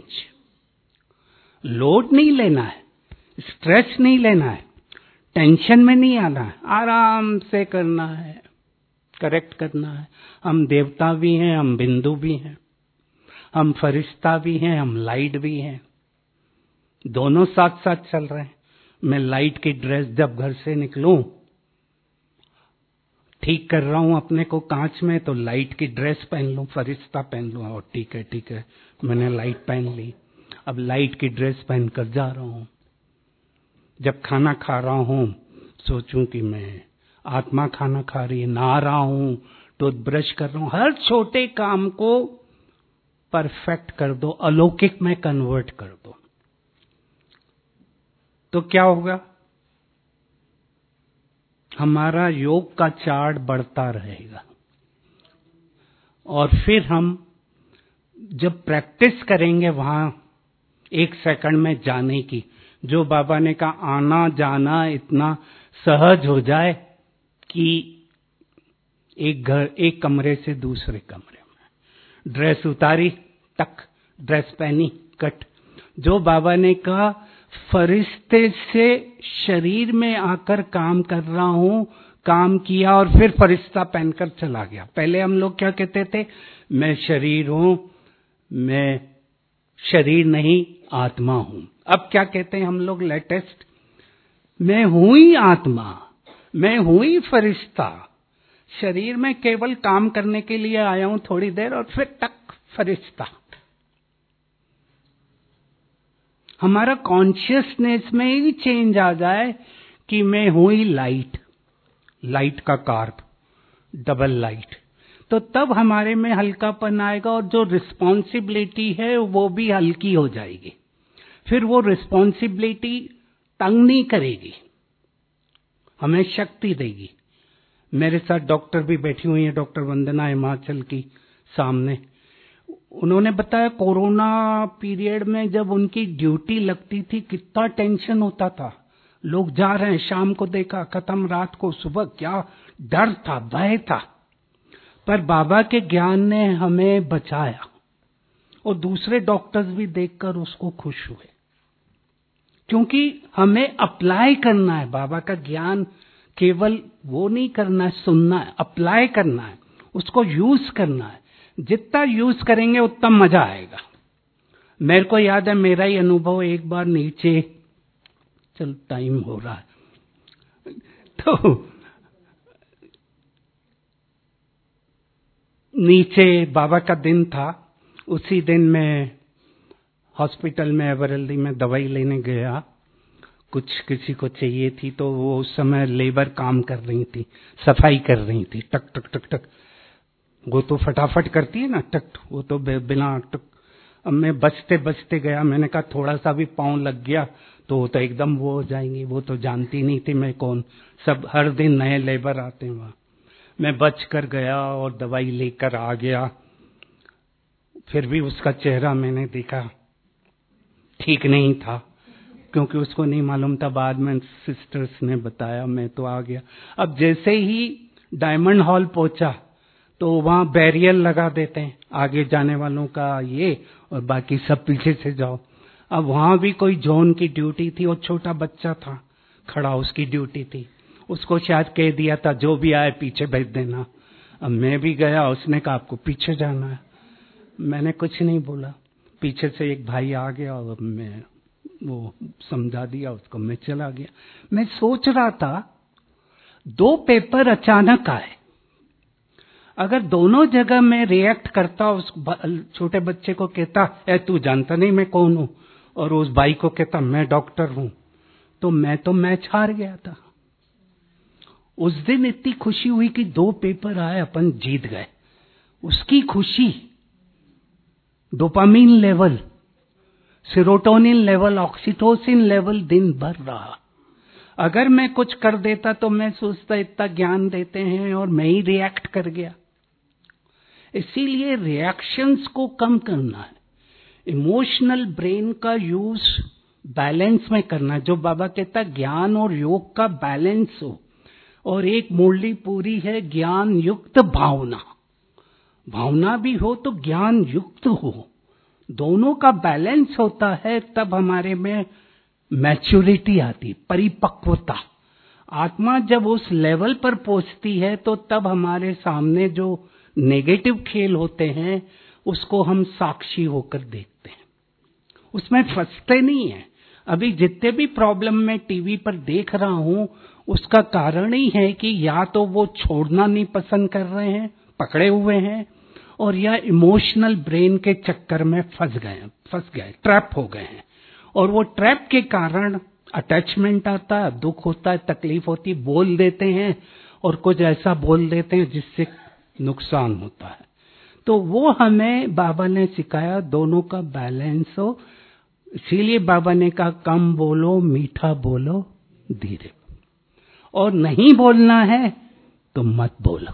लोड नहीं लेना है, स्ट्रेस नहीं लेना है, टेंशन में नहीं आना है, आराम से करना है, करेक्ट करना है। हम देवता भी हैं, हम बिंदु भी हैं, हम फरिश्ता भी हैं, हम लाइट भी हैं, दोनों साथ साथ चल रहे हैं। मैं लाइट की ड्रेस जब घर से निकलूं, ठीक कर रहा हूं अपने को कांच में, तो लाइट की ड्रेस पहन लूं, फरिश्ता पहन लूं, और ठीक है मैंने लाइट पहन ली। अब लाइट की ड्रेस पहनकर जा रहा हूं। जब खाना खा रहा हूं सोचूं कि मैं आत्मा खाना खा रही है, नहा रहा हूं, टूथब्रश कर रहा हूं, हर छोटे काम को परफेक्ट कर दो, अलौकिक में कन्वर्ट कर दो, तो क्या होगा? हमारा योग का चार्ट बढ़ता रहेगा। और फिर हम जब प्रैक्टिस करेंगे वहां 1 सेकंड में जाने की, जो बाबा ने कहा आना जाना इतना सहज हो जाए कि एक कमरे से दूसरे कमरे में, ड्रेस उतारी टक, ड्रेस पहनी कट। जो बाबा ने कहा फरिश्ते से शरीर में आकर काम कर रहा हूं, काम किया और फिर फरिश्ता पहनकर चला गया। पहले हम लोग क्या कहते थे, मैं शरीर हूं, मैं शरीर नहीं आत्मा हूं। अब क्या कहते हैं हम लोग लेटेस्ट, मैं हूं ही आत्मा, मैं हूं ही फरिश्ता, शरीर में केवल काम करने के लिए आया हूं थोड़ी देर और फिर टक फरिश्ता। हमारा कॉन्शियसनेस में ही चेंज आ जाए कि मैं हूं ही लाइट, लाइट का कार्ब, डबल लाइट, तो तब हमारे में हल्कापन आएगा और जो रिस्पॉन्सिबिलिटी है वो भी हल्की हो जाएगी। फिर वो रिस्पॉन्सिबिलिटी तंग नहीं करेगी, हमें शक्ति देगी। मेरे साथ डॉक्टर भी बैठी हुई है, डॉक्टर वंदना हिमाचल की सामने। उन्होंने बताया कोरोना पीरियड में जब उनकी ड्यूटी लगती थी कितना टेंशन होता था। लोग जा रहे हैं, शाम को देखा खत्म, रात को सुबह, क्या डर था, भय था। पर बाबा के ज्ञान ने हमें बचाया और दूसरे डॉक्टर्स भी देखकर उसको खुश हुए, क्योंकि हमें अप्लाई करना है बाबा का ज्ञान। केवल वो नहीं करना है, सुनना है, अप्लाई करना है, उसको यूज करना है। जितना यूज करेंगे उतना मजा आएगा। मेरे को याद है मेरा ही अनुभव, एक बार नीचे, चल टाइम हो रहा है, तो नीचे बाबा का दिन था। उसी दिन मैं हॉस्पिटल में एवरल्दी में दवाई लेने गया। कुछ किसी को चाहिए थी, तो वो उस समय लेबर काम कर रही थी, सफाई कर रही थी। टक टक टक टक, वो तो फटाफट करती है ना, टक, वो तो बिना टक। अब मैं बचते बचते गया, मैंने कहा थोड़ा सा भी पाँव लग गया तो वो तो एकदम वो हो जाएंगी। वो तो जानती नहीं थी मैं कौन, सब हर दिन नए लेबर आते हैं वहां। मैं बच कर गया और दवाई लेकर आ गया। फिर भी उसका चेहरा मैंने देखा ठीक नहीं था, क्योंकि उसको नहीं मालूम था। बाद में सिस्टर्स ने बताया, मैं तो आ गया। अब जैसे ही डायमंड हॉल पहुंचा तो वहां बैरियर लगा देते हैं, आगे जाने वालों का ये, और बाकी सब पीछे से जाओ। अब वहां भी कोई जॉन की ड्यूटी थी और छोटा बच्चा था खड़ा, उसकी ड्यूटी थी। उसको शायद कह दिया था जो भी आए पीछे भेज देना। अब मैं भी गया, उसने कहा आपको पीछे जाना है। मैंने कुछ नहीं बोला। पीछे से एक भाई आ गया और मैं वो समझा दिया उसको, मैं चला गया। मैं सोच रहा था 2 पेपर अचानक आए, अगर दोनों जगह मैं रिएक्ट करता, उस छोटे बच्चे को कहता ए तू जानता नहीं मैं कौन हूं, और उस भाई को कहता मैं डॉक्टर हूं, तो मैं तो मैच हार गया था। उस दिन इतनी खुशी हुई कि 2 पेपर आए, अपन जीत गए। उसकी खुशी, dopamine level, serotonin level, oxytocin level दिन भर रहा। अगर मैं कुछ कर देता तो मैं सोचता इतना ज्ञान देते हैं और मैं ही रिएक्ट कर गया। इसीलिए रिएक्शंस को कम करना है, इमोशनल ब्रेन का यूज बैलेंस में करना। जो बाबा कहता ज्ञान और योग का बैलेंस हो, और एक मुरली पूरी है ज्ञान युक्त भावना। भावना भी हो तो ज्ञान युक्त हो, दोनों का बैलेंस होता है, तब हमारे में मैच्योरिटी आती, परिपक्वता। आत्मा जब उस लेवल पर पहुंचती है तो तब हमारे सामने जो नेगेटिव खेल होते हैं उसको हम साक्षी होकर देखते हैं, उसमें फंसते नहीं है। अभी जितने भी प्रॉब्लम मैं टीवी पर देख रहा हूं, उसका कारण ही है कि या तो वो छोड़ना नहीं पसंद कर रहे हैं, पकड़े हुए हैं, और या इमोशनल ब्रेन के चक्कर में फंस गए, ट्रैप हो गए हैं। और वो ट्रैप के कारण अटैचमेंट आता है, दुख होता है, तकलीफ होती है, बोल देते हैं और कुछ ऐसा बोल देते हैं जिससे नुकसान होता है। तो वो हमें बाबा ने सिखाया दोनों का बैलेंस हो। इसीलिए बाबा ने कहा कम बोलो, मीठा बोलो, धीरे, और नहीं बोलना है तो मत बोलो।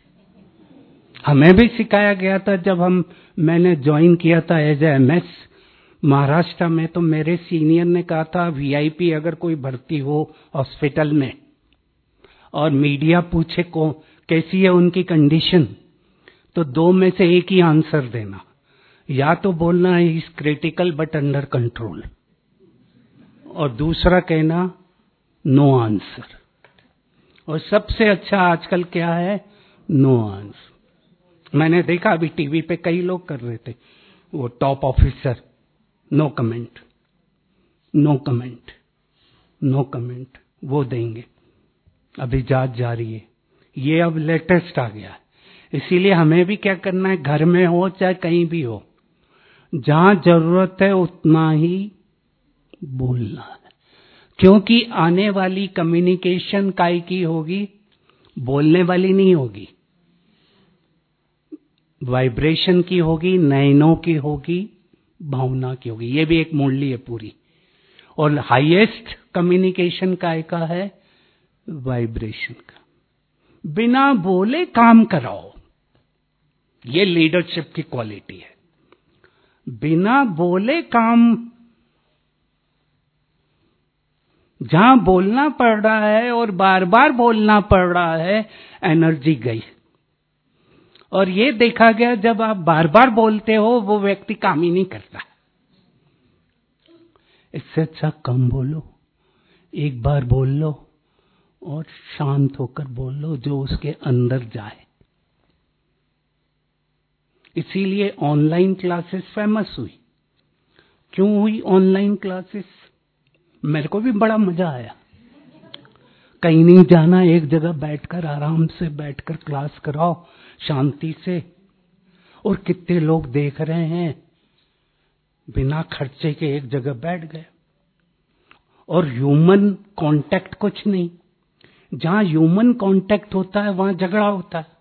हमें भी सिखाया गया था जब मैंने ज्वाइन किया था एज ए एमएस महाराष्ट्र में, तो मेरे सीनियर ने कहा था वीआईपी अगर कोई भर्ती हो हॉस्पिटल में और मीडिया पूछे को कैसी है उनकी कंडीशन, तो 2 में से एक ही आंसर देना, या तो बोलना है is critical but under control, और दूसरा कहना नो आंसर। और सबसे अच्छा आजकल क्या है, नो आंसर। मैंने देखा अभी टीवी पे कई लोग कर रहे थे, वो top officer, no comment, no comment, no comment, वो देंगे। अभी जांच जारी है, ये अब लेटेस्ट आ गया है। इसीलिए हमें भी क्या करना है, घर में हो चाहे कहीं भी हो, जहां जरूरत है उतना ही बोलना है, क्योंकि आने वाली कम्युनिकेशन काय की होगी, बोलने वाली नहीं होगी, वाइब्रेशन की होगी, नयनों की होगी, भावना की होगी। ये भी एक मुरली है पूरी। और हाईएस्ट कम्युनिकेशन काय का है, वाइब्रेशन का। बिना बोले काम कराओ, ये लीडरशिप की क्वालिटी है। बिना बोले काम, जहां बोलना पड़ रहा है और बार बार बोलना पड़ रहा है, एनर्जी गई। और ये देखा गया जब आप बार बार बोलते हो वो व्यक्ति काम ही नहीं करता। इससे अच्छा कम बोलो, एक बार बोल लो और शांत होकर बोल लो जो उसके अंदर जाए। इसीलिए ऑनलाइन क्लासेस फेमस हुई। क्यों हुई ऑनलाइन क्लासेस? मेरे को भी बड़ा मजा आया। कहीं नहीं जाना, एक जगह बैठकर आराम से बैठकर क्लास कराओ शांति से, और कितने लोग देख रहे हैं, बिना खर्चे के एक जगह बैठ गए, और ह्यूमन कांटेक्ट कुछ नहीं। जहां ह्यूमन कांटेक्ट होता है वहां झगड़ा होता है।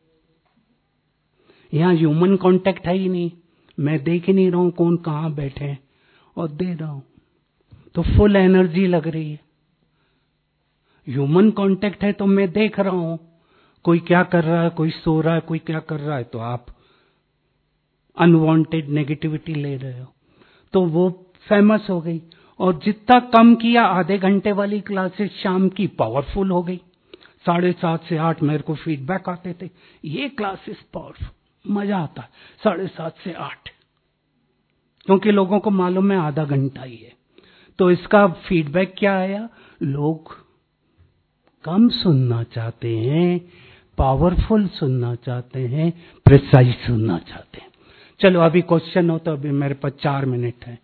यहां ह्यूमन कांटेक्ट है ही नहीं, मैं देख ही नहीं रहा हूं कौन कहां बैठे हैं, और दे रहा हूं तो फुल एनर्जी लग रही है। ह्यूमन कांटेक्ट है तो मैं देख रहा हूं कोई क्या कर रहा है, कोई सो रहा है, कोई क्या कर रहा है, तो आप अनवांटेड नेगेटिविटी ले रहे हो, तो वो फेमस हो गई। और जितना कम किया, आधे घंटे वाली क्लासेस शाम की पावरफुल हो गई। 7:30 से 8 मेरे को फीडबैक आते थे, ये क्लासेस पावरफुल, मजा आता है 7:30 से 8, क्योंकि लोगों को मालूम है आधा घंटा ही है। तो इसका फीडबैक क्या आया, लोग कम सुनना चाहते हैं, पावरफुल सुनना चाहते हैं, प्रिसाइज सुनना चाहते हैं। चलो अभी क्वेश्चन हो तो, अभी मेरे पास 4 मिनट है।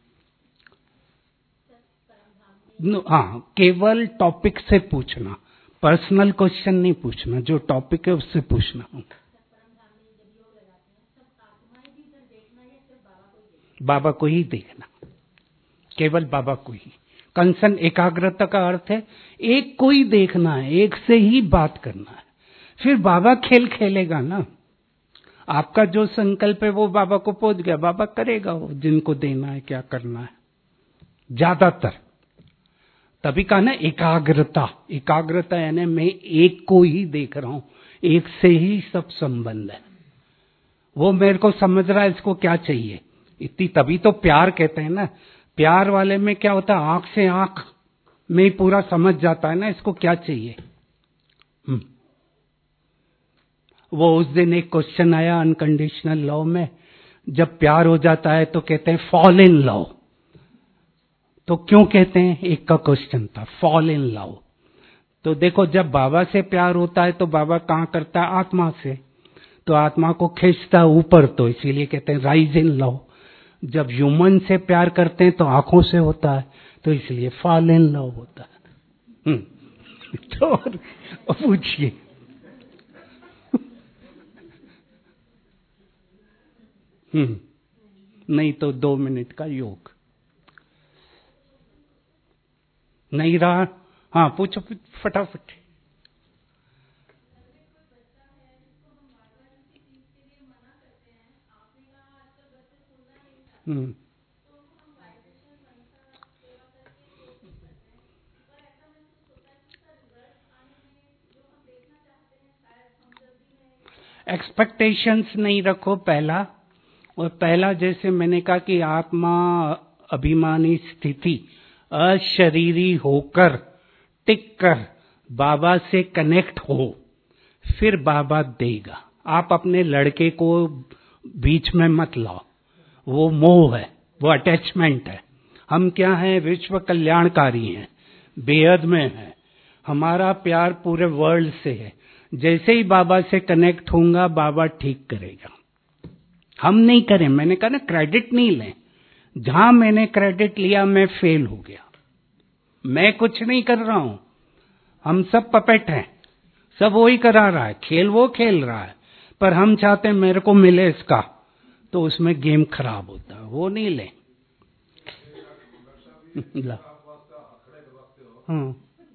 हाँ, केवल टॉपिक से पूछना, पर्सनल क्वेश्चन नहीं पूछना, जो टॉपिक है उससे पूछना। बाबा को ही देखना, केवल बाबा को ही। कंसर्न एकाग्रता का अर्थ है एक को ही देखना है, एक से ही बात करना है, फिर बाबा खेल खेलेगा ना। आपका जो संकल्प है वो बाबा को पहुंच गया, बाबा करेगा वो जिनको देना है, क्या करना है ज्यादातर। तभी कहा ना एकाग्रता, एकाग्रता यानी मैं एक को ही देख रहा हूं, एक से ही सब संबंध है। वो मेरे को समझ रहा है इसको क्या चाहिए, इतनी, तभी तो प्यार कहते हैं ना। प्यार वाले में क्या होता है, आंख से आंख में ही पूरा समझ जाता है ना इसको क्या चाहिए। वो उस दिन एक क्वेश्चन आया अनकंडीशनल लव में, जब प्यार हो जाता है तो कहते हैं फॉल इन लव। तो क्यों कहते हैं, एक का क्वेश्चन था, फॉल इन लव। तो देखो जब बाबा से प्यार होता है तो बाबा कहां करता है, आत्मा से, तो आत्मा को खींचता है ऊपर, तो इसीलिए कहते हैं राइज इन लव। जब ह्यूमन से प्यार करते हैं तो आंखों से होता है, तो इसलिए फॉल इन लव होता है। तो पूछिए। नहीं तो 2 मिनट का योग नहीं रहा। हाँ पूछो फटाफट। एक्सपेक्टेशंस नहीं रखो पहला। और पहला जैसे मैंने कहा कि आत्मा अभिमानी स्थिति अशरीरी होकर टिक कर बाबा से कनेक्ट हो, फिर बाबा देगा। आप अपने लड़के को बीच में मत लाओ, वो मोह है, वो अटैचमेंट है। हम क्या हैं, विश्व कल्याणकारी हैं, बेहद में हैं, हमारा प्यार पूरे वर्ल्ड से है। जैसे ही बाबा से कनेक्ट होऊंगा बाबा ठीक करेगा। हम नहीं करें, मैंने कहा ना क्रेडिट नहीं लें। जहां मैंने क्रेडिट लिया मैं फेल हो गया। मैं कुछ नहीं कर रहा हूं, हम सब पपेट हैं, सब वो ही करा रहा है, खेल वो खेल रहा है, पर हम चाहते हैं मेरे को मिले इसका, तो उसमें गेम खराब होता है, वो नहीं ले। हाँ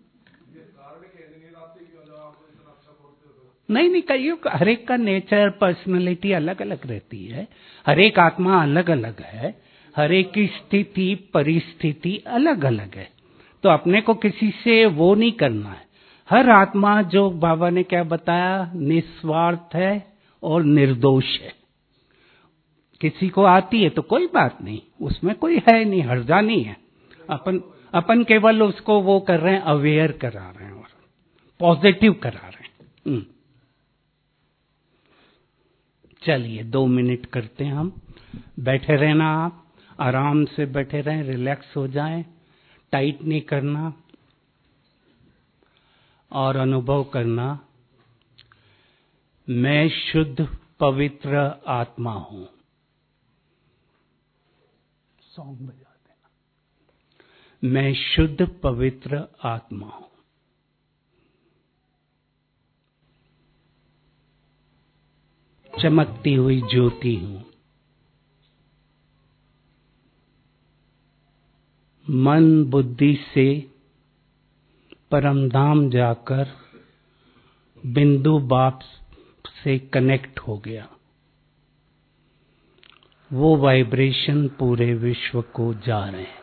नहीं, कहियो हर एक का नेचर पर्सनालिटी अलग अलग रहती है, हर एक आत्मा अलग अलग है, हर एक की स्थिति परिस्थिति अलग अलग है। तो अपने को किसी से वो नहीं करना है। हर आत्मा, जो बाबा ने क्या बताया, निस्वार्थ है और निर्दोष है। किसी को आती है तो कोई बात नहीं, उसमें कोई है नहीं, हर्जा नहीं है। अपन केवल उसको वो कर रहे हैं, अवेयर करा रहे हैं और पॉजिटिव करा रहे हैं। चलिए 2 मिनट करते हैं हम। बैठे रहना, आप आराम से बैठे रहें, रिलैक्स हो जाएं, टाइट नहीं करना, और अनुभव करना मैं शुद्ध पवित्र आत्मा हूं। सॉन्ग बजा देना, मैं शुद्ध पवित्र आत्मा हूं। चमकती हुई ज्योति हूं। मन बुद्धि से परमधाम जाकर बिंदु बाप से कनेक्ट हो गया। वो वाइब्रेशन पूरे विश्व को जा रहे हैं।